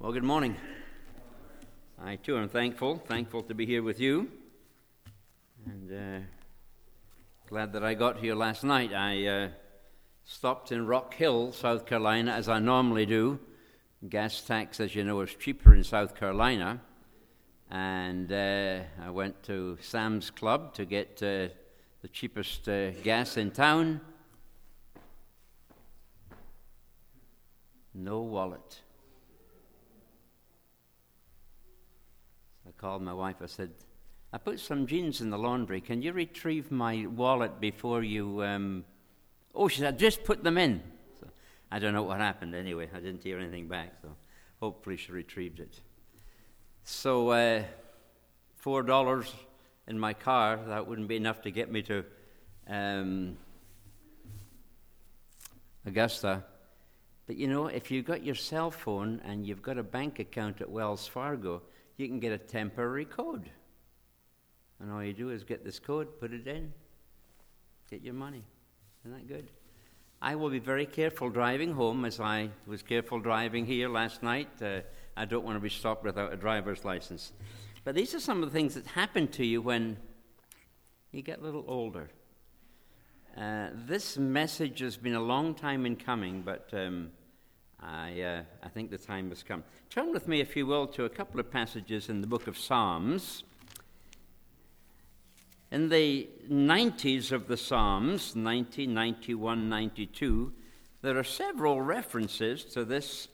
Well, good morning. I too am thankful to be here with you, and glad that I got here last night. I stopped in Rock Hill, South Carolina, as I normally do. Gas tax, as you know, is cheaper in South Carolina, and I went to Sam's Club to get the cheapest gas in town. No wallet. I called my wife. I said, I put some jeans in the laundry. Can you retrieve my wallet before you... Oh, she said, just put them in. So I don't know what happened anyway. I didn't hear anything back, so hopefully she retrieved it. So $4 in my car, that wouldn't be enough to get me to Augusta. But you know, if you've got your cell phone and you've got a bank account at Wells Fargo, you can get a temporary code. And all you do is get this code, put it in, get your money. Isn't that good? I will be very careful driving home, as I was careful driving here last night. I don't want to be stopped without a driver's license. But these are some of the things that happen to you when you get a little older. This message has been a long time in coming, but I think the time has come. Turn with me, if you will, to a couple of passages in the book of Psalms. In the 90s of the Psalms, 90, 91, 92, there are several references to this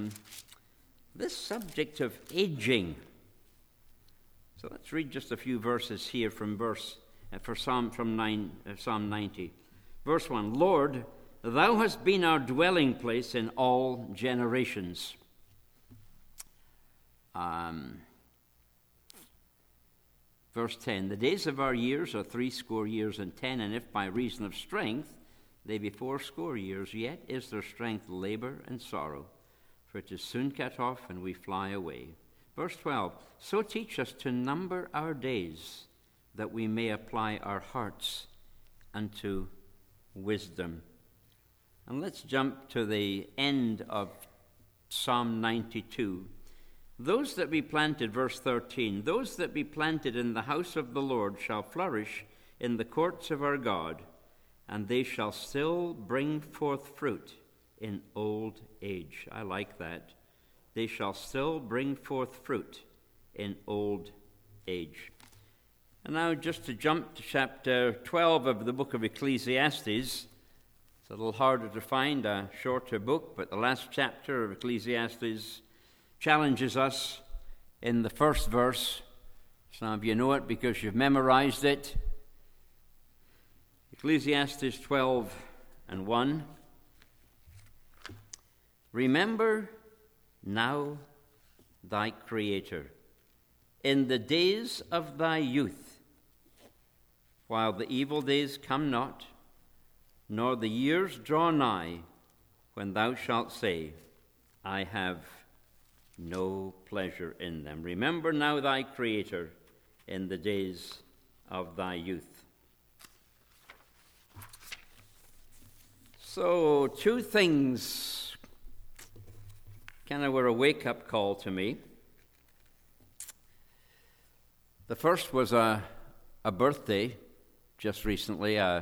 subject of aging. So let's read just a few verses here from Psalm 90. Verse 1, Lord, Thou hast been our dwelling place in all generations. Verse 10, the days of our years are 80 years and 10, and if by reason of strength they be 80 years, yet is their strength labor and sorrow, for it is soon cut off and we fly away. Verse 12, so teach us to number our days, that we may apply our hearts unto wisdom. And let's jump to the end of Psalm 92. Those that be planted, verse 13, those that be planted in the house of the Lord shall flourish in the courts of our God, and they shall still bring forth fruit in old age. I like that. They shall still bring forth fruit in old age. And now just to jump to chapter 12 of the book of Ecclesiastes. It's a little harder to find, a shorter book, but the last chapter of Ecclesiastes challenges us in the first verse. Some of you know it because you've memorized it. Ecclesiastes 12 and 1. Remember now thy Creator in the days of thy youth, while the evil days come not, nor the years draw nigh, when thou shalt say, I have no pleasure in them. Remember now thy Creator in the days of thy youth. So, two things kind of were a wake-up call to me. The first was a birthday just recently. I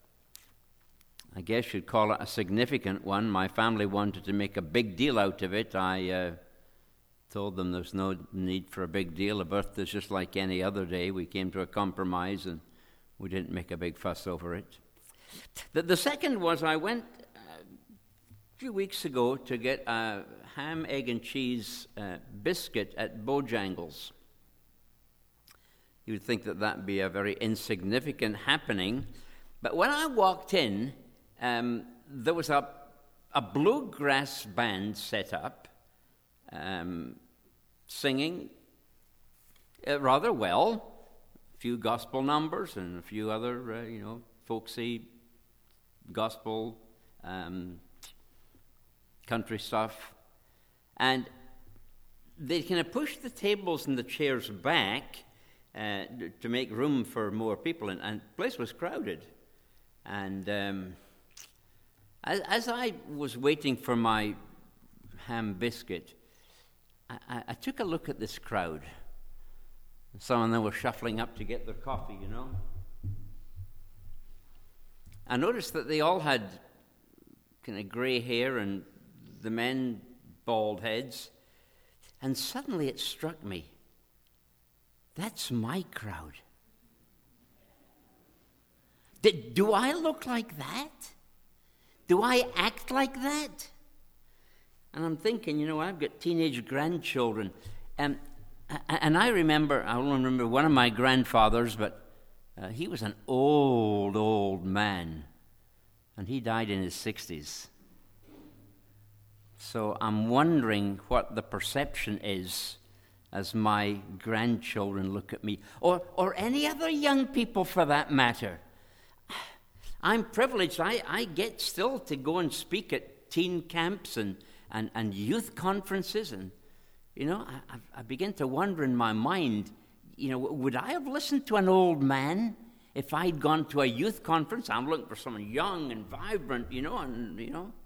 guess you'd call it a significant one. My family wanted to make a big deal out of it. I told them there's no need for a big deal. A birthday's just like any other day. We came to a compromise and we didn't make a big fuss over it. The second was I went a few weeks ago to get a ham, egg, and cheese biscuit at Bojangles. You would think that would be a very insignificant happening. But when I walked in, there was a bluegrass band set up, singing rather well, a few gospel numbers and a few other, folksy gospel country stuff. And they kind of pushed the tables and the chairs back to make room for more people, and the place was crowded. And as I was waiting for my ham biscuit, I took a look at this crowd. Some of them were shuffling up to get their coffee, you know. I noticed that they all had kind of gray hair and the men bald heads. And suddenly it struck me, that's my crowd. Do I look like that? Do I act like that? And I'm thinking, you know, I've got teenage grandchildren. And I remember one of my grandfathers, but he was an old man. And he died in his 60s. So I'm wondering what the perception is as my grandchildren look at me, or any other young people for that matter. I'm privileged. I get still to go and speak at teen camps and youth conferences, and you know, I begin to wonder in my mind, you know, would I have listened to an old man if I'd gone to a youth conference? I'm looking for someone young and vibrant, you know, and you know.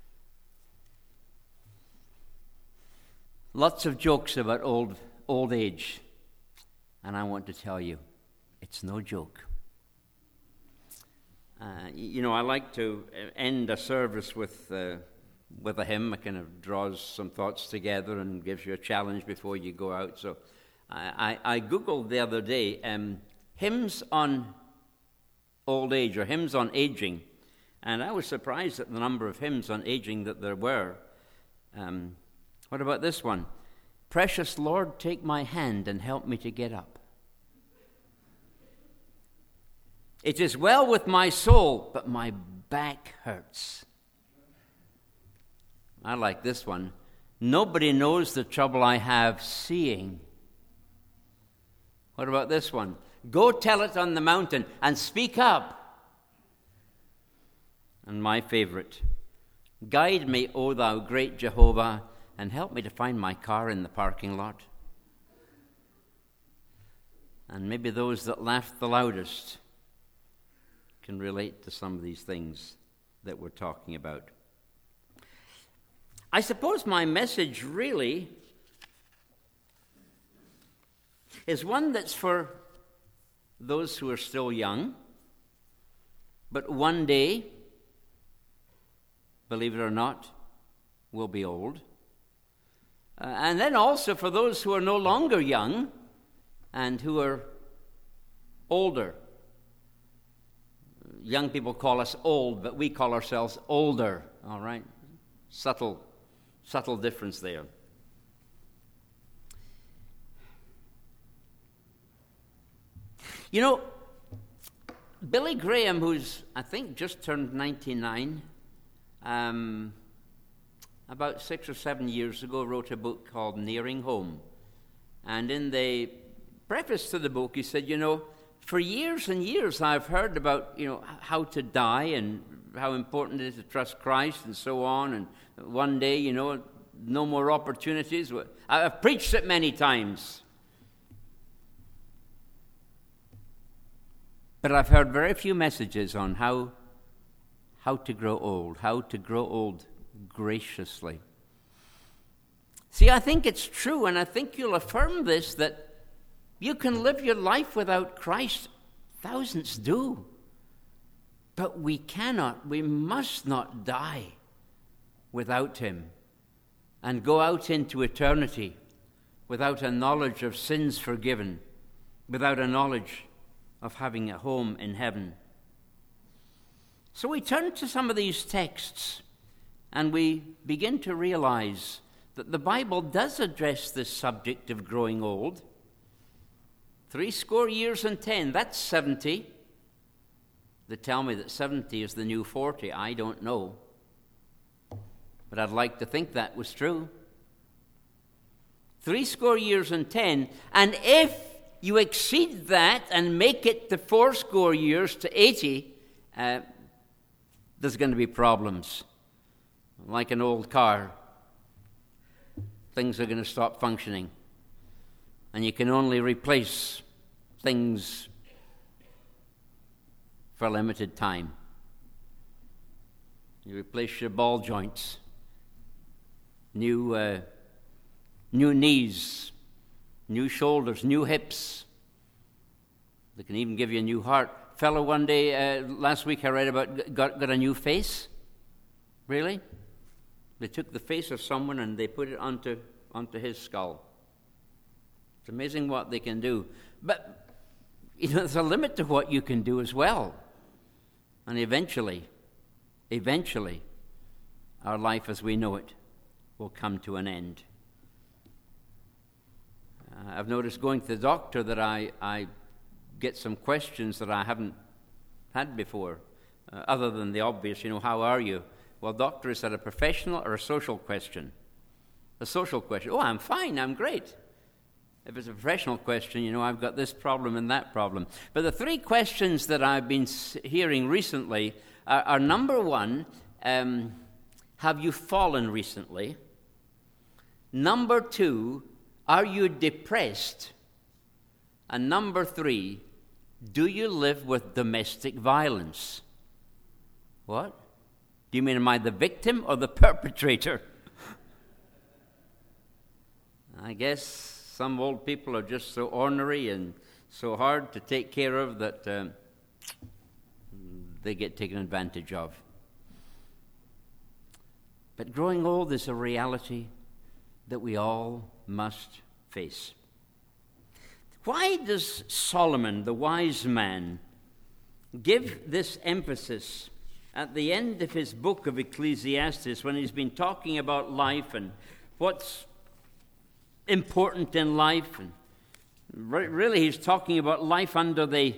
Lots of jokes about old age, and I want to tell you, it's no joke. You know, I like to end a service with a hymn. It kind of draws some thoughts together and gives you a challenge before you go out. So I Googled the other day hymns on old age or hymns on aging, and I was surprised at the number of hymns on aging that there were. What about this one? Precious Lord, take my hand and help me to get up. It is well with my soul, but my back hurts. I like this one. Nobody knows the trouble I have seeing. What about this one? Go tell it on the mountain and speak up. And my favorite. Guide me, O thou great Jehovah, and help me to find my car in the parking lot. And maybe those that laughed the loudest can relate to some of these things that we're talking about. I suppose my message really is one that's for those who are still young, but one day, believe it or not, will be old. And then also for those who are no longer young and who are older. Young people call us old, but we call ourselves older, all right? Subtle difference there. You know, Billy Graham, who's, I think, just turned 99, about 6 or 7 years ago, wrote a book called Nearing Home. And in the preface to the book, he said, you know, for years and years I've heard about, you know, how to die and how important it is to trust Christ and so on. And one day, you know, no more opportunities. I've preached it many times. But I've heard very few messages on how to grow old graciously. See, I think it's true, and I think you'll affirm this, that you can live your life without Christ. Thousands do. But we must not die without Him and go out into eternity without a knowledge of sins forgiven, without a knowledge of having a home in heaven. So we turn to some of these texts and we begin to realize that the Bible does address this subject of growing old. 70 years, that's 70. They tell me that 70 is the new 40. I don't know. But I'd like to think that was true. 70 years, and if you exceed that and make it to 80 years, there's going to be problems. Like an old car, things are going to stop functioning. And you can only replace things for a limited time. You replace your ball joints. New new knees, new shoulders, new hips. They can even give you a new heart. Fellow one day, last week I read about got a new face. Really? They took the face of someone and they put it onto his skull. It's amazing what they can do. But, there's a limit to what you can do as well. And eventually, our life as we know it will come to an end. I've noticed going to the doctor that I get some questions that I haven't had before, other than the obvious, how are you? Well, doctor, is that a professional or a social question? A social question. Oh, I'm fine, I'm great. If it's a professional question, I've got this problem and that problem. But the three questions that I've been hearing recently are number one, have you fallen recently? Number two, are you depressed? And number three, do you live with domestic violence? What? Do you mean, am I the victim or the perpetrator? I guess some old people are just so ornery and so hard to take care of that they get taken advantage of. But growing old is a reality that we all must face. Why does Solomon, the wise man, give this emphasis at the end of his book of Ecclesiastes when he's been talking about life and what's important in life? And really he's talking about life under the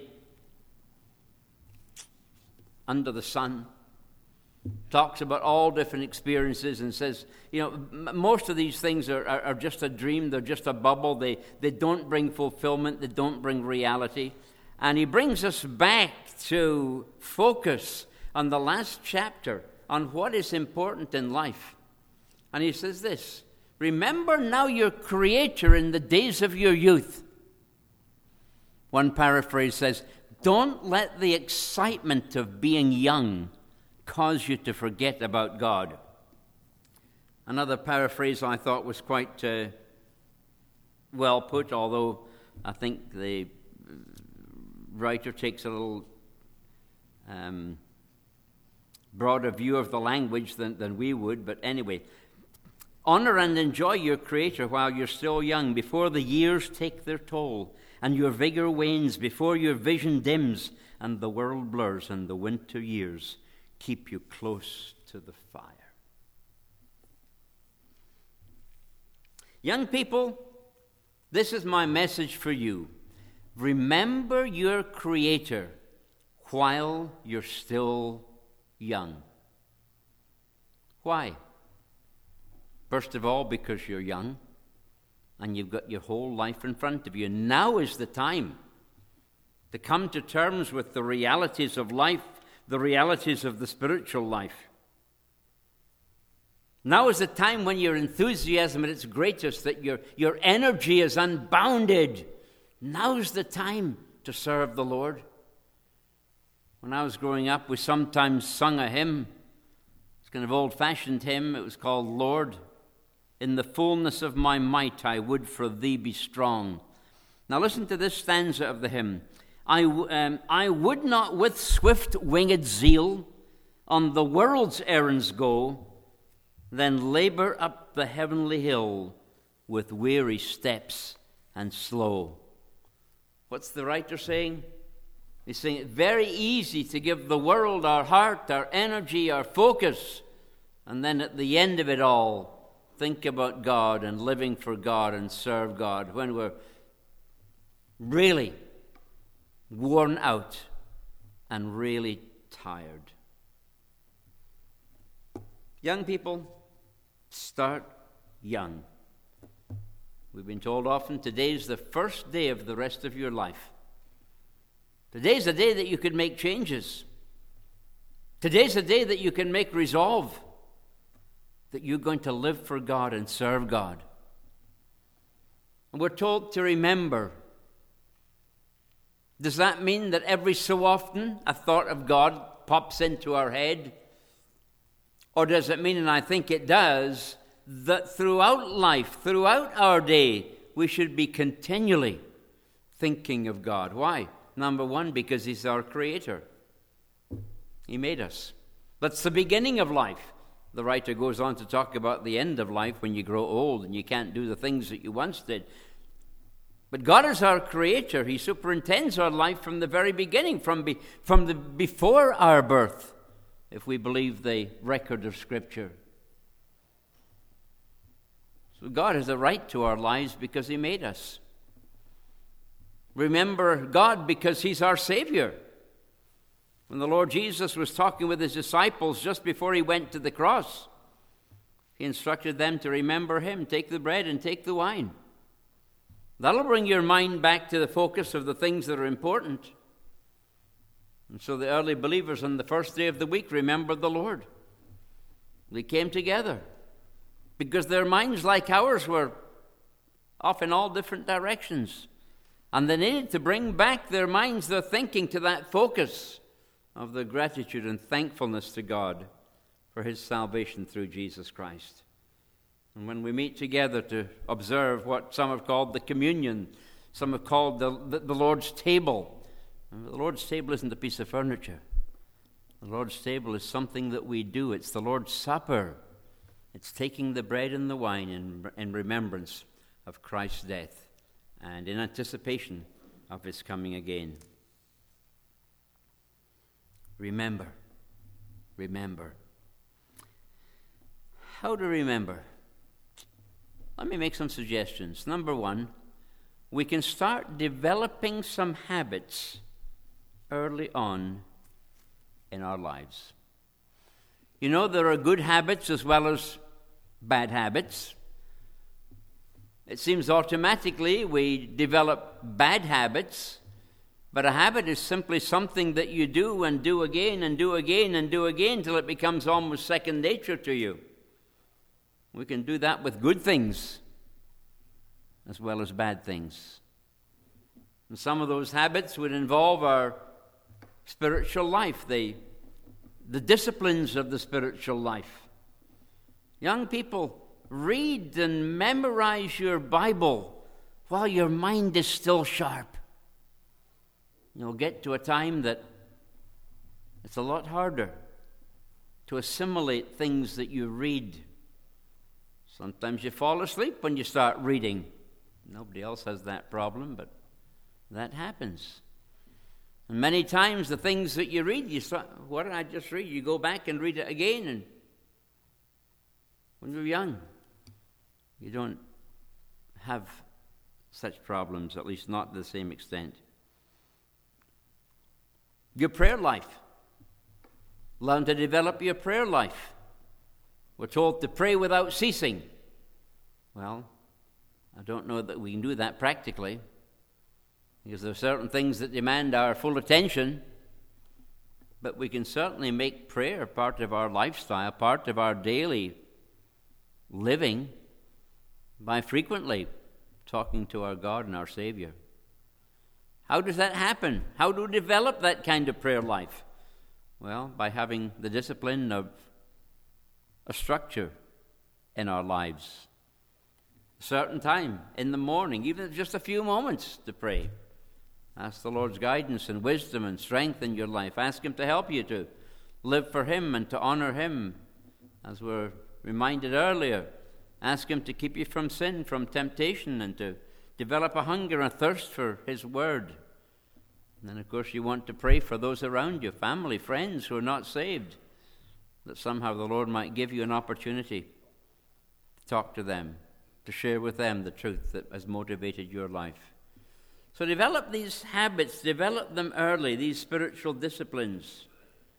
sun. Talks about all different experiences and says, most of these things are just a dream. They're just a bubble. They don't bring fulfillment. They don't bring reality. And he brings us back to focus on the last chapter, on what is important in life. And he says this, remember now your Creator in the days of your youth. One paraphrase says, don't let the excitement of being young cause you to forget about God. Another paraphrase I thought was quite well put, although I think the writer takes a little broader view of the language than we would. But anyway, honor and enjoy your Creator while you're still young, before the years take their toll and your vigor wanes, before your vision dims and the world blurs and the winter years keep you close to the fire. Young people, this is my message for you. Remember your Creator while you're still young. Why? First of all, because you're young and you've got your whole life in front of you. Now is the time to come to terms with the realities of life, the realities of the spiritual life. Now is the time when your enthusiasm at its greatest, that your energy is unbounded. Now's the time to serve the Lord. When I was growing up, we sometimes sung a hymn. It's kind of old-fashioned hymn. It was called, Lord, in the fullness of my might I would for thee be strong. Now listen to this stanza of the hymn. I would not with swift-winged zeal on the world's errands go, then labor up the heavenly hill with weary steps and slow. What's the writer saying? He's saying it's very easy to give the world our heart, our energy, our focus, and then at the end of it all, think about God and living for God and serve God when we're really worn out and really tired. Young people, start young. We've been told often today's the first day of the rest of your life. Today's the day that you can make changes. Today's the day that you can make resolve that you're going to live for God and serve God. And we're told to remember. Does that mean that every so often a thought of God pops into our head? Or does it mean, and I think it does, that throughout life, throughout our day, we should be continually thinking of God. Why? Number one, because He's our Creator. He made us. That's the beginning of life. The writer goes on to talk about the end of life when you grow old and you can't do the things that you once did. But God is our Creator. He superintends our life from the very beginning, before our birth, if we believe the record of Scripture. So God has a right to our lives because He made us. Remember God because He's our Savior. When the Lord Jesus was talking with His disciples just before He went to the cross, He instructed them to remember Him. Take the bread and take the wine. That'll bring your mind back to the focus of the things that are important. And so the early believers on the first day of the week remembered the Lord. They came together because their minds, like ours, were off in all different directions. And they needed to bring back their minds, their thinking, to that focus of their gratitude and thankfulness to God for His salvation through Jesus Christ. And when we meet together to observe what some have called the communion, some have called the Lord's table. And the Lord's table isn't a piece of furniture. The Lord's table is something that we do. It's the Lord's Supper. It's taking the bread and the wine in remembrance of Christ's death and in anticipation of His coming again. Remember. Remember. How to remember? Let me make some suggestions. Number one, we can start developing some habits early on in our lives. You know, there are good habits as well as bad habits. It seems automatically we develop bad habits, but a habit is simply something that you do and do again and do again and do again till it becomes almost second nature to you. We can do that with good things as well as bad things. And some of those habits would involve our spiritual life, the disciplines of the spiritual life. Young people, read and memorize your Bible while your mind is still sharp. You'll get to a time that it's a lot harder to assimilate things that you read. Sometimes you fall asleep when you start reading. Nobody else has that problem, but that happens. And many times the things that you read, you start, what did I just read? You go back and read it again. And when you're young, you don't have such problems, at least not to the same extent. Your prayer life. Learn to develop your prayer life. We're told to pray without ceasing. Well, I don't know that we can do that practically, because there are certain things that demand our full attention, but we can certainly make prayer part of our lifestyle, part of our daily living, by frequently talking to our God and our Savior. How does that happen? How do we develop that kind of prayer life? Well, by having the discipline of a structure in our lives. A certain time in the morning, even just a few moments to pray. Ask the Lord's guidance and wisdom and strength in your life. Ask Him to help you to live for Him and to honor Him. As we're reminded earlier, ask Him to keep you from sin, from temptation, and to develop a hunger and a thirst for His Word. And then, of course, you want to pray for those around you, family, friends who are not saved, that somehow the Lord might give you an opportunity to talk to them, to share with them the truth that has motivated your life. So develop these habits, develop them early, these spiritual disciplines.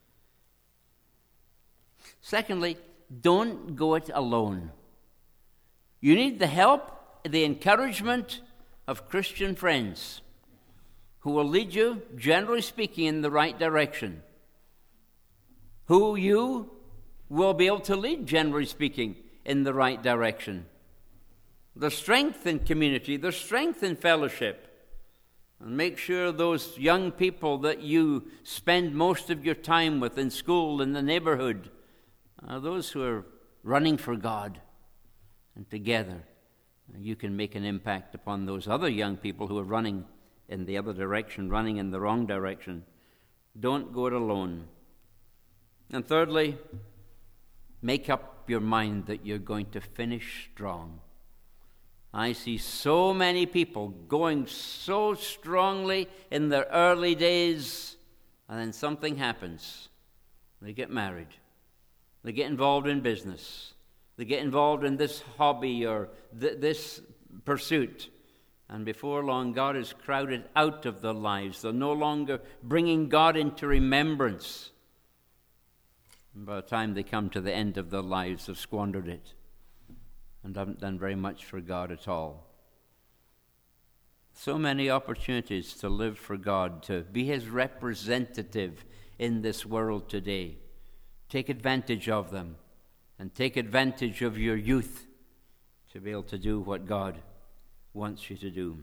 Secondly, don't go it alone. You need the help, the encouragement of Christian friends who will lead you, generally speaking, in the right direction, who you will be able to lead, generally speaking, in the right direction. There's strength in community, there's strength in fellowship. And make sure those young people that you spend most of your time with in school, in the neighborhood, are those who are running for God. And together, you can make an impact upon those other young people who are running in the other direction, running in the wrong direction. Don't go it alone. And thirdly, make up your mind that you're going to finish strong. I see so many people going so strongly in their early days, and then something happens. They get married. They get involved in business. They get involved in this hobby or this pursuit. And before long, God is crowded out of their lives. They're no longer bringing God into remembrance. And by the time they come to the end of their lives, they've squandered it and haven't done very much for God at all. So many opportunities to live for God, to be His representative in this world today. Take advantage of them and take advantage of your youth to be able to do what God wants you to do.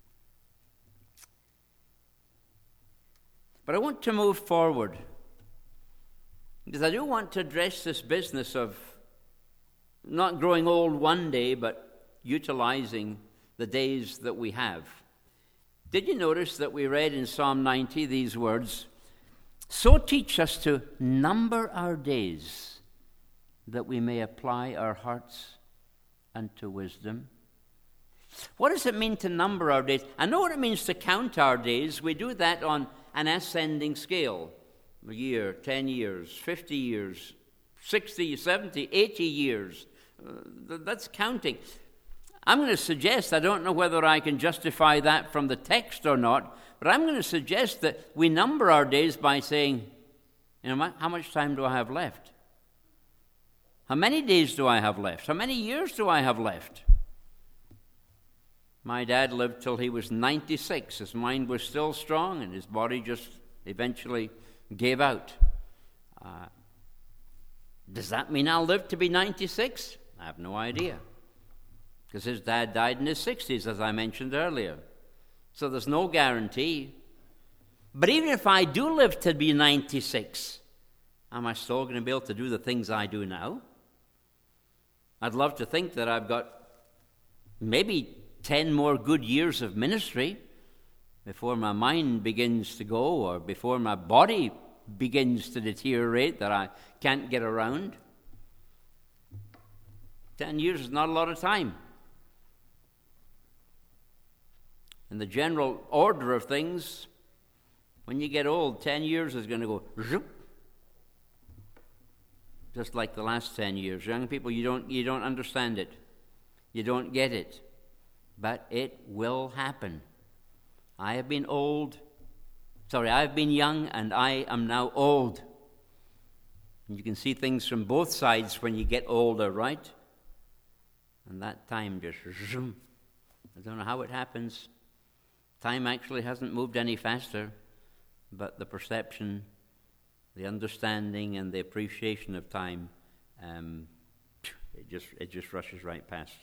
But I want to move forward because I do want to address this business of not growing old one day, but utilizing the days that we have. Did you notice that we read in Psalm 90 these words, "So teach us to number our days, that we may apply our hearts unto wisdom." What does it mean to number our days? I know what it means to count our days. We do that on an ascending scale. A year, 10 years, 50 years, 60, 70, 80 years. That's counting. I'm going to suggest, I don't know whether I can justify that from the text or not, but I'm going to suggest that we number our days by saying, how much time do I have left? How many days do I have left? How many years do I have left? My dad lived till he was 96. His mind was still strong, and his body just eventually gave out. Does that mean I'll live to be 96? I have no idea. Because his dad died in his 60s, as I mentioned earlier. So there's no guarantee. But even if I do live to be 96, am I still going to be able to do the things I do now? I'd love to think that I've got maybe 10 more good years of ministry before my mind begins to go or before my body begins to deteriorate that I can't get around. 10 years is not a lot of time. In the general order of things, when you get old, 10 years is going to go zoop, just like the last 10 years. Young people, you don't understand it. You don't get it. But it will happen. I have been young and I am now old. And you can see things from both sides when you get older, right? And that time just zoom. I don't know how it happens. Time actually hasn't moved any faster, but the perception, the understanding, and the appreciation of time, it just rushes right past.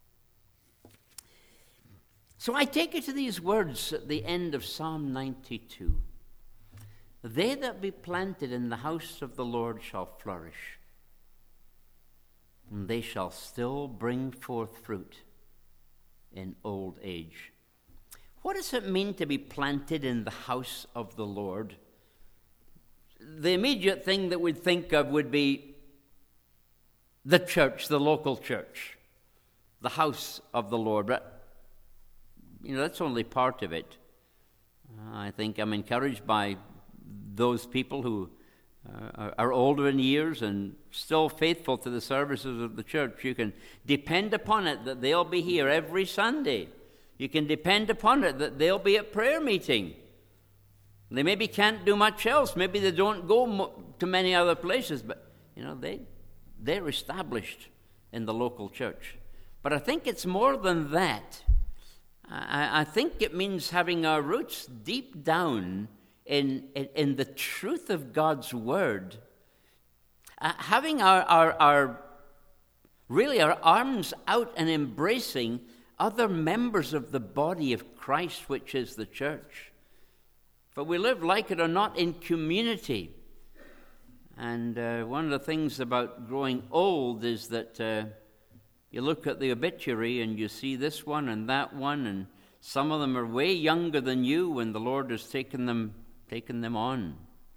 So I take you to these words at the end of Psalm 92. They that be planted in the house of the Lord shall flourish, and they shall still bring forth fruit in old age. What does it mean to be planted in the house of the Lord? The immediate thing that we'd think of would be the church, the local church, the house of the Lord. But that's only part of it. I think I'm encouraged by those people who are older in years and still faithful to the services of the church. You can depend upon it that they'll be here every Sunday. You can depend upon it that they'll be at prayer meeting. They maybe can't do much else. Maybe they don't go to many other places, but they're established in the local church. But I think it's more than that. I think it means having our roots deep down in the truth of God's Word. Having our arms out and embracing other members of the body of Christ, which is the church. For we live, like it or not, in community. And one of the things about growing old is that You look at the obituary and you see this one and that one, and some of them are way younger than you when the Lord has taken them on.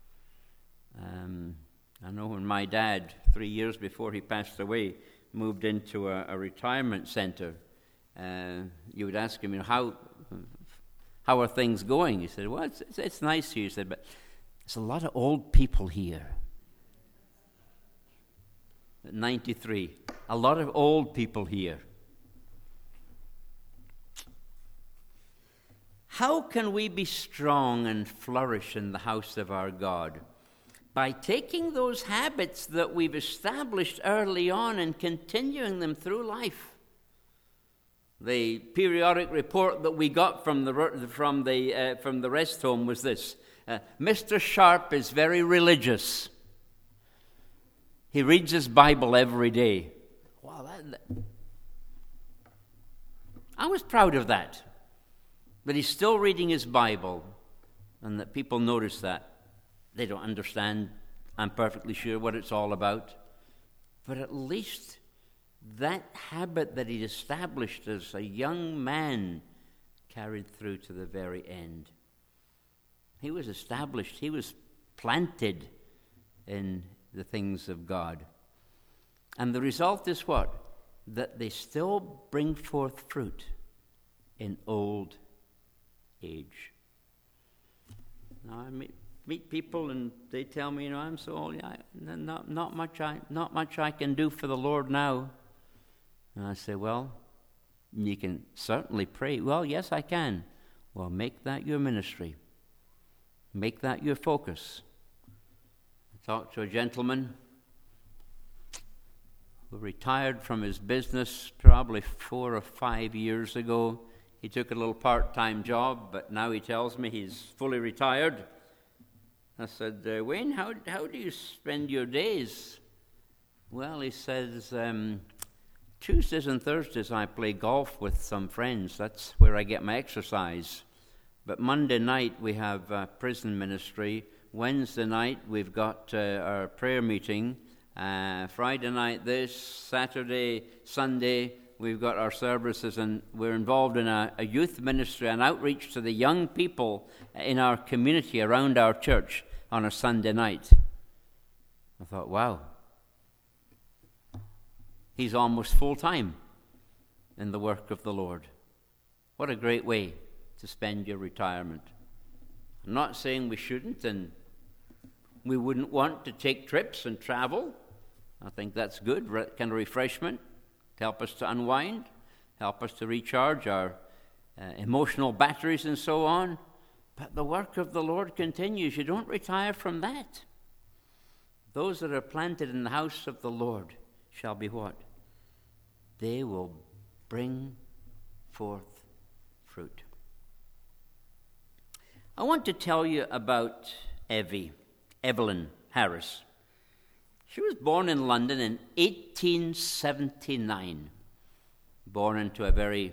I know when my dad, 3 years before he passed away, moved into a retirement center, you would ask him, how are things going? He said, well, it's nice here. He said, but there's a lot of old people here. At 93, a lot of old people here. How can we be strong and flourish in the house of our God? By taking those habits that we've established early on and continuing them through life. The periodic report that we got from the rest home was this: Mr. Sharp is very religious. He reads his Bible every day. Wow, I was proud of that. But he's still reading his Bible, and that people notice that. They don't understand, I'm perfectly sure, what it's all about. But at least that habit that he established as a young man carried through to the very end. He was established, he was planted in the things of God. And the result is what? That they still bring forth fruit in old age. Now I meet people and they tell me, I'm so old, not much I can do for the Lord now. And I say, well, you can certainly pray. Well, yes, I can. Well, make that your ministry. Make that your focus. I talked to a gentleman who retired from his business probably 4 or 5 years ago. He took a little part-time job, but now he tells me he's fully retired. I said, Wayne, how do you spend your days? Well, he says, Tuesdays and Thursdays I play golf with some friends. That's where I get my exercise. But Monday night we have prison ministry. Wednesday night we've got our prayer meeting. Friday night this. Saturday, Sunday we've got our services, and we're involved in a youth ministry and outreach to the young people in our community around our church on a Sunday night. I thought, wow. He's almost full-time in the work of the Lord. What a great way to spend your retirement. I'm not saying we shouldn't and we wouldn't want to take trips and travel. I think that's good, kind of refreshment, help us to unwind, help us to recharge our emotional batteries and so on. But the work of the Lord continues. You don't retire from that. Those that are planted in the house of the Lord shall be what? They will bring forth fruit. I want to tell you about Evelyn Harris. She was born in London in 1879. Born into a very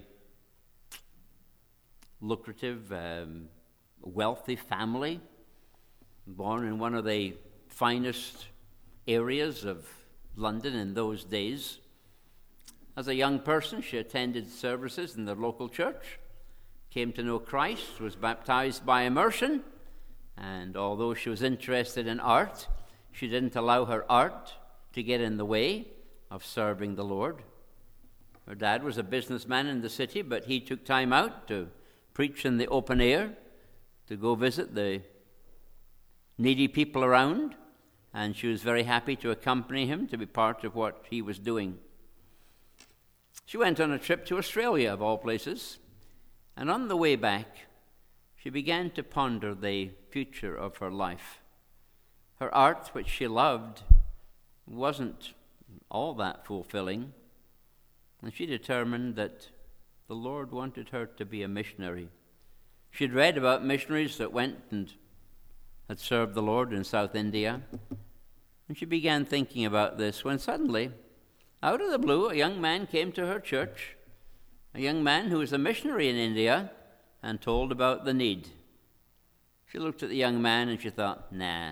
lucrative, wealthy family. Born in one of the finest areas of London in those days. As a young person, she attended services in the local church, came to know Christ, was baptized by immersion, and although she was interested in art, she didn't allow her art to get in the way of serving the Lord. Her dad was a businessman in the city, but he took time out to preach in the open air, to go visit the needy people around, and she was very happy to accompany him, to be part of what he was doing. She went on a trip to Australia, of all places, and on the way back, she began to ponder the future of her life. Her art, which she loved, wasn't all that fulfilling, and she determined that the Lord wanted her to be a missionary. She'd read about missionaries that went and had served the Lord in South India, and she began thinking about this when suddenly, out of the blue, a young man came to her church, a young man who was a missionary in India, and told about the need. She looked at the young man and she thought, nah,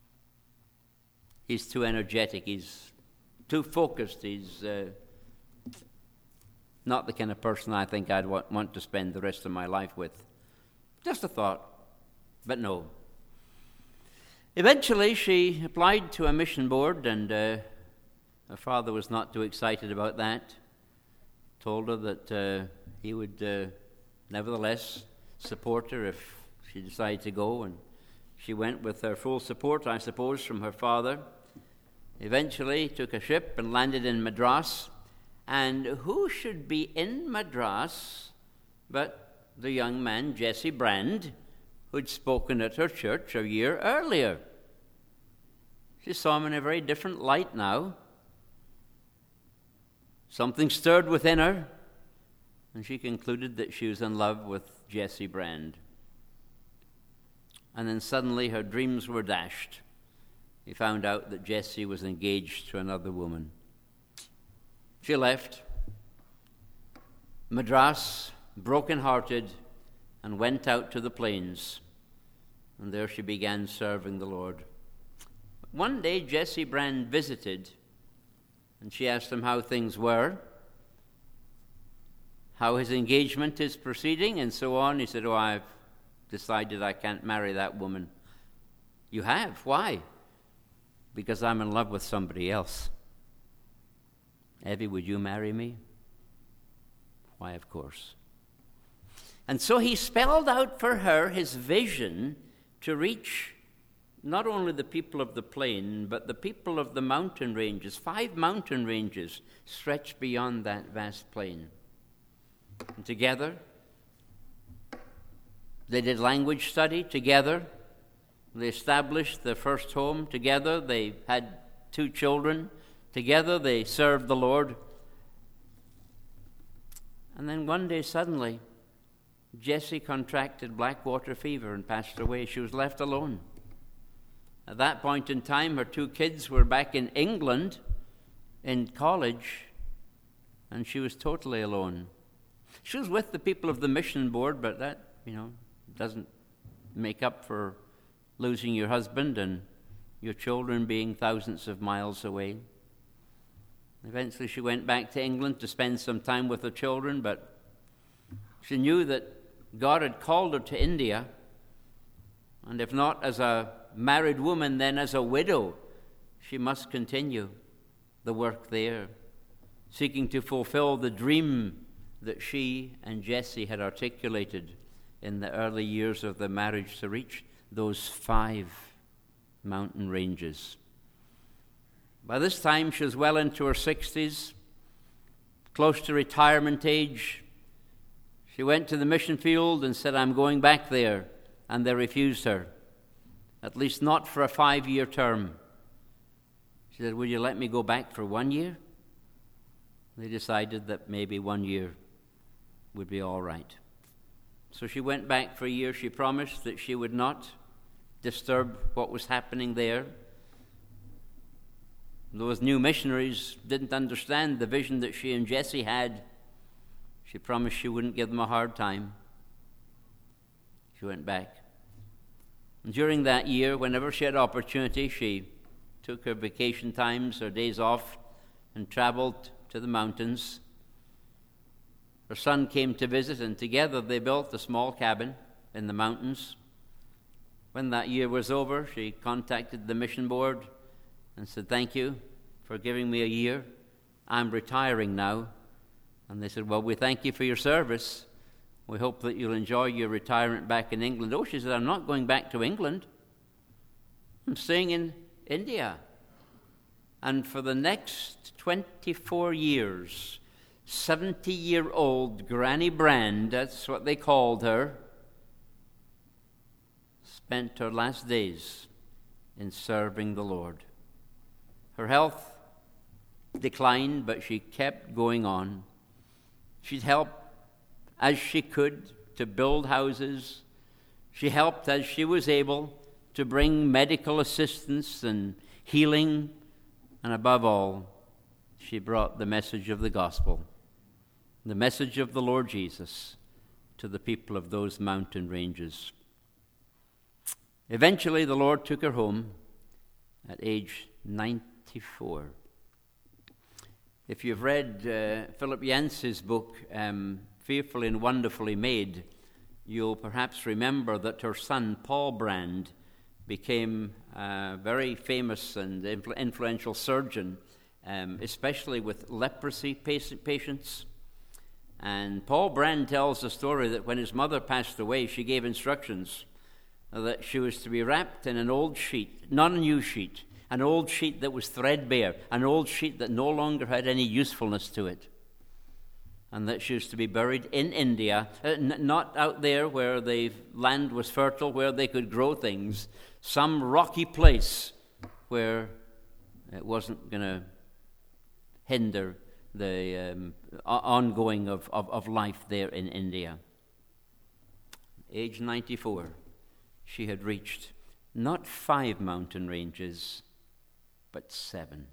he's too energetic, he's too focused, he's Not the kind of person I think I'd want to spend the rest of my life with. Just a thought, but no. Eventually, she applied to a mission board, and her father was not too excited about that. Told her that he would nevertheless support her if she decided to go, and she went with her full support, I suppose, from her father. Eventually took a ship and landed in Madras. And who should be in Madras but the young man, Jesse Brand, who'd spoken at her church a year earlier. She saw him in a very different light now. Something stirred within her, and she concluded that she was in love with Jesse Brand. And then suddenly her dreams were dashed. He found out that Jesse was engaged to another woman. She left Madras, broken-hearted, and went out to the plains. And there she began serving the Lord. One day Jesse Brand visited, and she asked him how things were, how his engagement is proceeding, and so on. He said, I've decided I can't marry that woman. You have? Why? Because I'm in love with somebody else. Evie, would you marry me? Why, of course. And so he spelled out for her his vision to reach not only the people of the plain, but the people of the mountain ranges. 5 mountain ranges stretched beyond that vast plain. And together, they did language study together. They established their first home together. They had 2 children. Together they served the Lord. And then one day suddenly, Jessie contracted blackwater fever and passed away. She was left alone. At that point in time, her 2 kids were back in England in college, and she was totally alone. She was with the people of the mission board, but that, doesn't make up for losing your husband and your children being thousands of miles away. Eventually she went back to England to spend some time with her children, but she knew that God had called her to India, and if not as a married woman, then as a widow, she must continue the work there, seeking to fulfill the dream that she and Jesse had articulated in the early years of their marriage to reach those 5 mountain ranges. By this time, she was well into her 60s, close to retirement age. She went to the mission field and said, I'm going back there, and they refused her, at least not for a 5-year term. She said, will you let me go back for 1 year? They decided that maybe 1 year would be all right. So she went back for a year. She promised that she would not disturb what was happening there. Those new missionaries didn't understand the vision that she and Jesse had. She promised she wouldn't give them a hard time. She went back. And during that year, whenever she had opportunity, she took her vacation times, her days off, and traveled to the mountains. Her son came to visit, and together they built a small cabin in the mountains. When that year was over, she contacted the mission board and said, thank you for giving me a year. I'm retiring now. And they said, well, we thank you for your service. We hope that you'll enjoy your retirement back in England. Oh, she said, I'm not going back to England. I'm staying in India. And for the next 24 years, 70-year-old Granny Brand, that's what they called her, spent her last days in serving the Lord. Her health declined, but she kept going on. She'd help as she could to build houses. She helped as she was able to bring medical assistance and healing, and above all, she brought the message of the gospel, the message of the Lord Jesus to the people of those mountain ranges. Eventually, the Lord took her home at age 94. If you've read Philip Yancey's book, Fearfully and Wonderfully Made, you'll perhaps remember that her son, Paul Brand, became a very famous and influential surgeon, especially with leprosy patients. And Paul Brand tells the story that when his mother passed away, she gave instructions that she was to be wrapped in an old sheet, not a new sheet, an old sheet that was threadbare, an old sheet that no longer had any usefulness to it, and that she was to be buried in India, not out there where the land was fertile, where they could grow things, some rocky place where it wasn't going to hinder the ongoing of life there in India. Age 94, she had reached not 5 mountain ranges, but 7.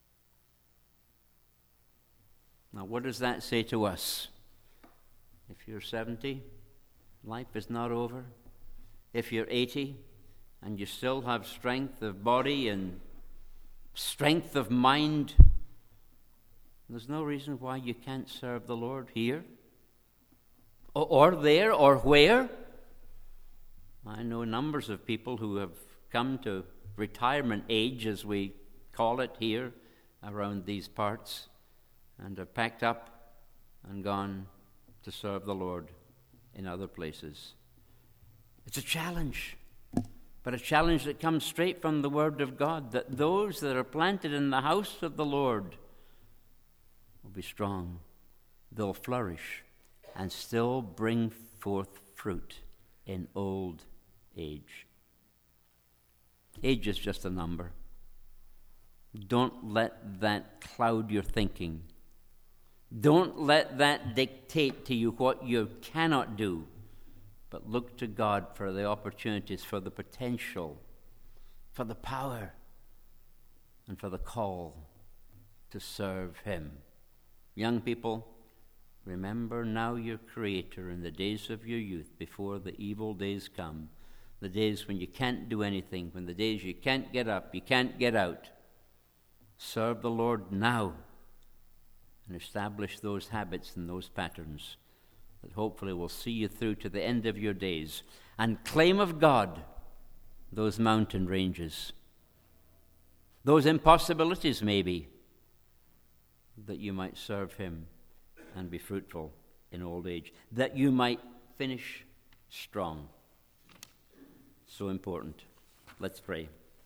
Now, what does that say to us? If you're 70, life is not over. If you're 80, and you still have strength of body and strength of mind, there's no reason why you can't serve the Lord here, or there, or where. I know numbers of people who have come to retirement age, as we call it here around these parts, and have packed up and gone to serve the Lord in other places. It's a challenge, but a challenge that comes straight from the Word of God, that those that are planted in the house of the Lord will be strong, they'll flourish, and still bring forth fruit in old age. Age is just a number. Don't let that cloud your thinking. Don't let that dictate to you what you cannot do, but look to God for the opportunities, for the potential, for the power, and for the call to serve Him. Young people, remember now your Creator in the days of your youth, before the evil days come, the days when you can't do anything, when the days you can't get up, you can't get out. Serve the Lord now and establish those habits and those patterns that hopefully will see you through to the end of your days, and claim of God those mountain ranges, those impossibilities maybe, that you might serve Him and be fruitful in old age, that you might finish strong. So important. Let's pray.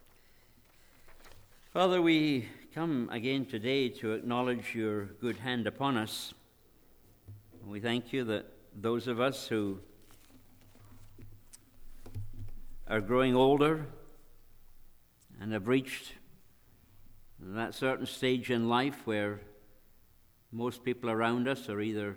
Father, we come again today to acknowledge your good hand upon us. We thank you that those of us who are growing older and have reached that certain stage in life where most people around us are either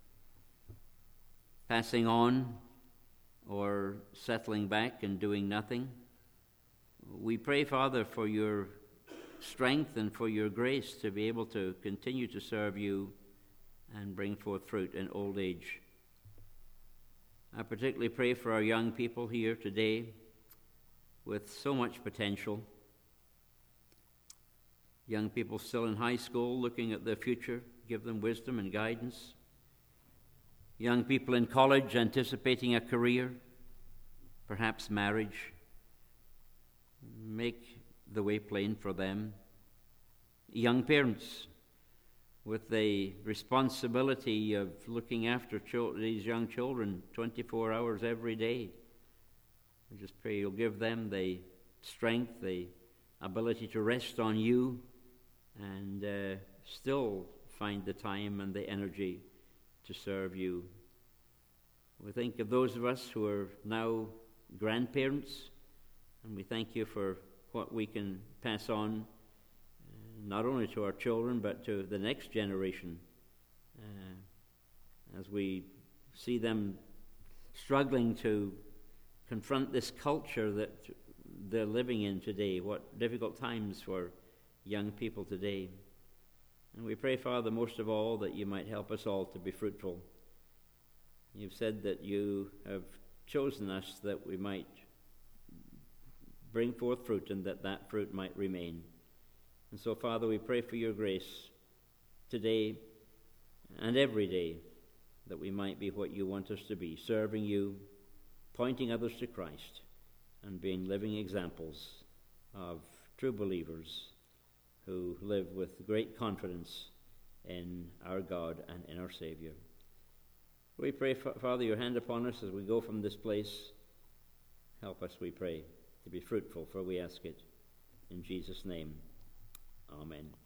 passing on or settling back and doing nothing. We pray, Father, for your strength and for your grace to be able to continue to serve you and bring forth fruit in old age. I particularly pray for our young people here today with so much potential. Young people still in high school looking at their future, give them wisdom and guidance. Young people in college anticipating a career, perhaps marriage. Make the way plain for them. Young parents with the responsibility of looking after these young children 24 hours every day. I just pray you'll give them the strength, the ability to rest on you, and still find the time and the energy to serve you. We think of those of us who are now grandparents, and we thank you for what we can pass on, not only to our children, but to the next generation, as we see them struggling to confront this culture that they're living in today. What difficult times for young people today. And we pray, Father, most of all, that you might help us all to be fruitful. You've said that you have chosen us that we might bring forth fruit, and that fruit might remain. And so, Father, we pray for your grace today and every day, that we might be what you want us to be, serving you, pointing others to Christ, and being living examples of true believers who live with great confidence in our God and in our Savior. We pray, Father, your hand upon us as we go from this place. Help us, we pray, to be fruitful, for we ask it in Jesus' name. Amen.